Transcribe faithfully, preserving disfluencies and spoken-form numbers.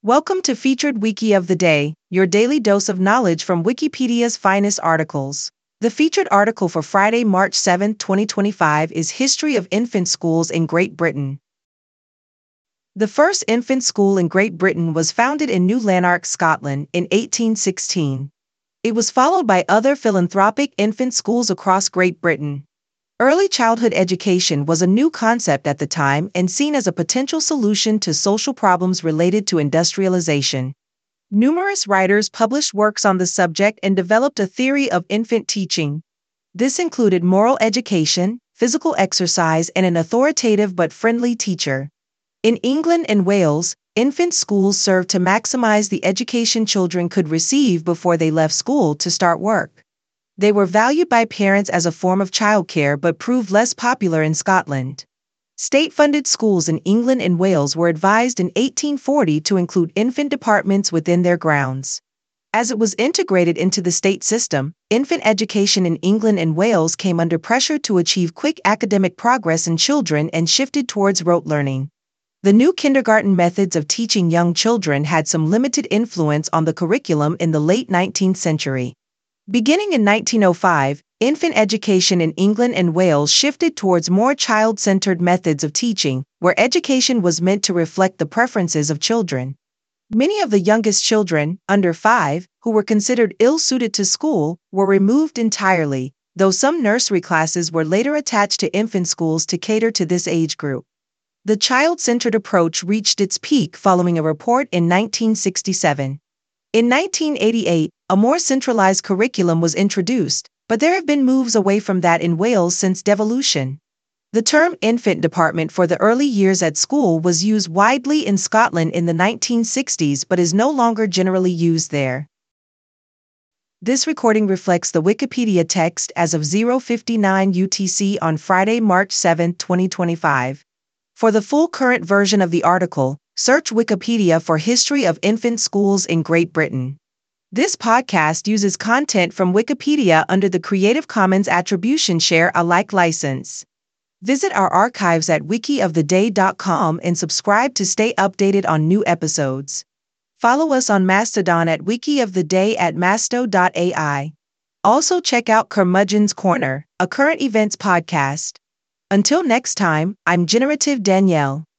Welcome to Featured Wiki of the Day, your daily dose of knowledge from Wikipedia's finest articles. The featured article for Friday, March seventh, twenty twenty-five is History of Infant Schools in Great Britain. The first infant school in Great Britain was founded in New Lanark, Scotland, in eighteen sixteen. It was followed by other philanthropic infant schools across Great Britain. Early childhood education was a new concept at the time and seen as a potential solution to social problems related to industrialization. Numerous writers published works on the subject and developed a theory of infant teaching. This included moral education, physical exercise, and an authoritative but friendly teacher. In England and Wales, infant schools served to maximize the education children could receive before they left school to start work. They were valued by parents as a form of childcare but proved less popular in Scotland. State-funded schools in England and Wales were advised in eighteen forty to include infant departments within their grounds. As it was integrated into the state system, infant education in England and Wales came under pressure to achieve quick academic progress in children and shifted towards rote learning. The new kindergarten methods of teaching young children had some limited influence on the curriculum in the late nineteenth century. Beginning in nineteen oh five, infant education in England and Wales shifted towards more child-centered methods of teaching, where education was meant to reflect the preferences of children. Many of the youngest children, under five, who were considered ill-suited to school, were removed entirely, though some nursery classes were later attached to infant schools to cater to this age group. The child-centered approach reached its peak following a report in nineteen sixty-seven. In nineteen eighty-eight, a more centralized curriculum was introduced, but there have been moves away from that in Wales since devolution. The term infant department for the early years at school was used widely in Scotland in the nineteen sixties but is no longer generally used there. This recording reflects the Wikipedia text as of zero fifty-nine U T C on Friday, March seventh, twenty twenty-five. For the full current version of the article, search Wikipedia for History of Infant Schools in Great Britain. This podcast uses content from Wikipedia under the Creative Commons Attribution Share Alike license. Visit our archives at wiki of the day dot com and subscribe to stay updated on new episodes. Follow us on Mastodon at wikioftheday at masto dot A I. Also check out Curmudgeon's Corner, a current events podcast. Until next time, I'm Generative Danielle.